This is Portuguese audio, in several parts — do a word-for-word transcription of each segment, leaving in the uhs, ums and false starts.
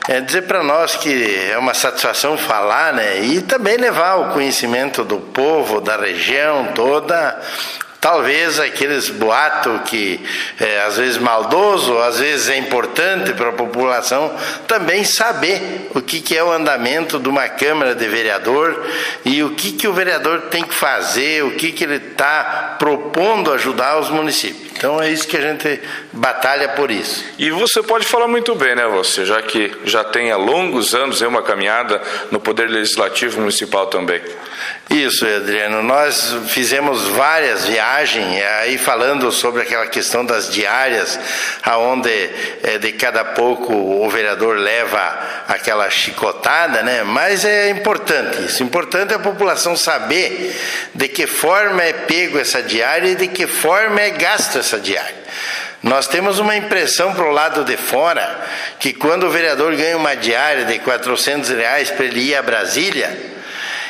É dizer para nós que é uma satisfação falar, né? E também levar o conhecimento do povo, da região toda. Talvez aqueles boatos que é, às vezes maldoso, às vezes é importante para a população também saber o que, que é o andamento de uma Câmara de Vereador e o que, que o vereador tem que fazer, o que, que ele está propondo ajudar os municípios. Então é isso que a gente batalha por isso. E você pode falar muito bem, né, você, já que já tem há longos anos uma caminhada no Poder Legislativo Municipal também. Isso, Adriano, nós fizemos várias viagens, aí falando sobre aquela questão das diárias, aonde é, de cada pouco o vereador leva aquela chicotada, né? Mas é importante isso, importante a população saber de que forma é pego essa diária e de que forma é gasto essa diária. Nós temos uma impressão para o lado de fora que quando o vereador ganha uma diária de quatrocentos reais para ele ir a Brasília,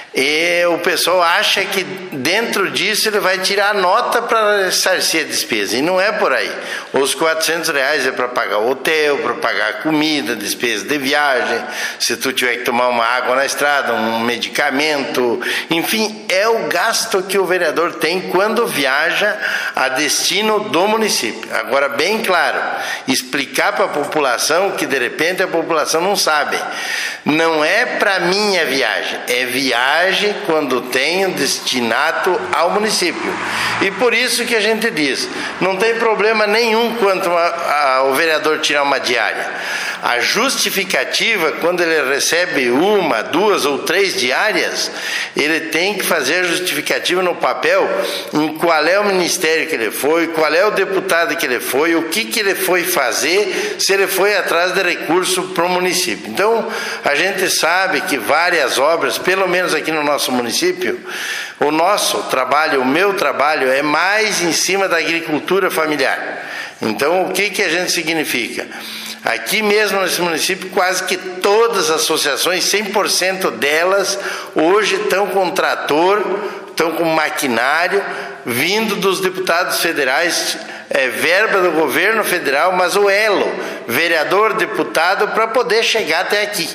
e o pessoal acha que dentro disso ele vai tirar a nota para ressarcir a despesa. E não é por aí. Os quatrocentos reais é para pagar o hotel, para pagar a comida, despesa de viagem, se tu tiver que tomar uma água na estrada, um medicamento. Enfim, é o gasto que o vereador tem quando viaja a destino do município. Agora, bem claro, explicar para a população que de repente a população não sabe. Não é para minha viagem, é viagem quando tem um destinato ao município. E por isso que a gente diz, não tem problema nenhum quanto a, a, o vereador tirar uma diária. A justificativa, quando ele recebe uma, duas ou três diárias, ele tem que fazer a justificativa no papel em qual é o ministério que ele foi, qual é o deputado que ele foi, o que, que ele foi fazer, se ele foi atrás de recurso para o município. Então, a gente sabe que várias obras, pelo menos aqui no nosso município, o nosso trabalho, o meu trabalho é mais em cima da agricultura familiar. Então, o que, que a gente significa? Aqui mesmo nesse município, quase que todas as associações, cem por cento delas, hoje estão com trator, estão com maquinário, vindo dos deputados federais, é, verba do governo federal, mas o elo, vereador, deputado, para poder chegar até aqui.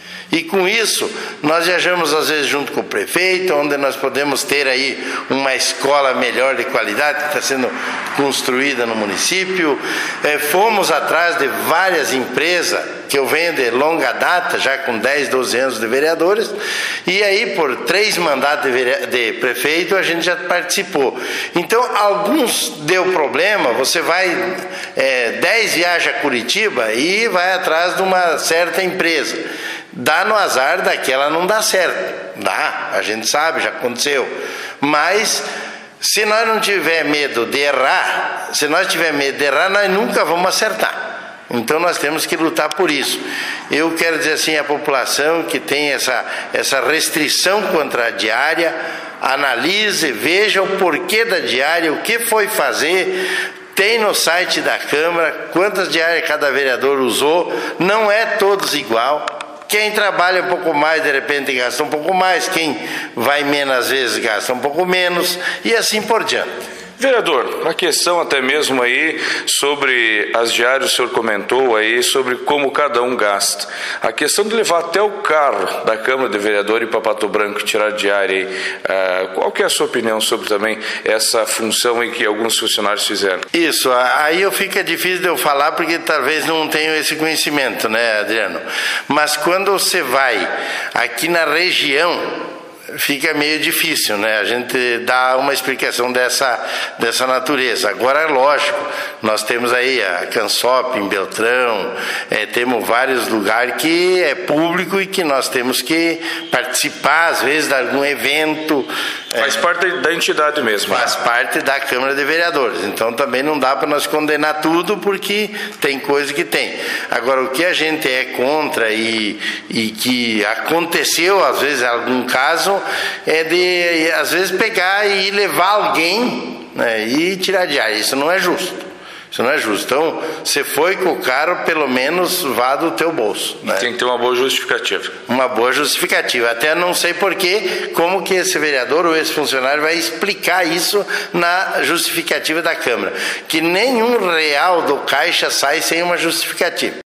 E com isso, nós viajamos às vezes junto com o prefeito, onde nós podemos ter aí uma escola melhor de qualidade que está sendo construída no município. É, fomos atrás de várias empresas que eu venho de longa data, já com dez, doze anos de vereadores, e aí por três mandatos de, de prefeito a gente já participou. Então, alguns deu problema, você vai, é, dez viaja a Curitiba e vai atrás de uma certa empresa. Dá no azar daquela não dá certo. Dá, a gente sabe, já aconteceu. Mas se nós não tiver medo de errar, se nós tiver medo de errar, nós nunca vamos acertar. Então nós temos que lutar por isso. Eu quero dizer assim, a população que tem essa, essa restrição contra a diária, analise, veja o porquê da diária, o que foi fazer. Tem no site da Câmara quantas diárias cada vereador usou, não é todos igual. Quem trabalha um pouco mais, de repente gasta um pouco mais, quem vai menos às vezes gasta um pouco menos, e assim por diante. Vereador, a questão até mesmo aí sobre as diárias, o senhor comentou aí sobre como cada um gasta. A questão de levar até o carro da Câmara de Vereador e para Pato Branco e tirar diária aí, uh, qual que é a sua opinião sobre também essa função aí que alguns funcionários fizeram? Isso, aí eu fica difícil de eu falar porque talvez não tenho esse conhecimento, né, Adriano? Mas quando você vai aqui na região, fica meio difícil, né? A gente dá uma explicação dessa, dessa natureza. Agora, é lógico, nós temos aí a Cansop em Beltrão, é, temos vários lugares que é público e que nós temos que participar, às vezes, de algum evento. Faz é, parte da entidade mesmo. Faz parte da Câmara de Vereadores. Então, também não dá para nós condenar tudo, porque tem coisa que tem. Agora, o que a gente é contra e, e que aconteceu, às vezes, em algum caso, é de, às vezes, pegar e levar alguém, né, e tirar diária. Isso não é justo. Isso não é justo. Então, você foi com o carro, pelo menos vá do teu bolso. Né? Tem que ter uma boa justificativa. Uma boa justificativa. Até não sei porquê, como que esse vereador ou esse funcionário vai explicar isso na justificativa da Câmara. Que nenhum real do caixa sai sem uma justificativa.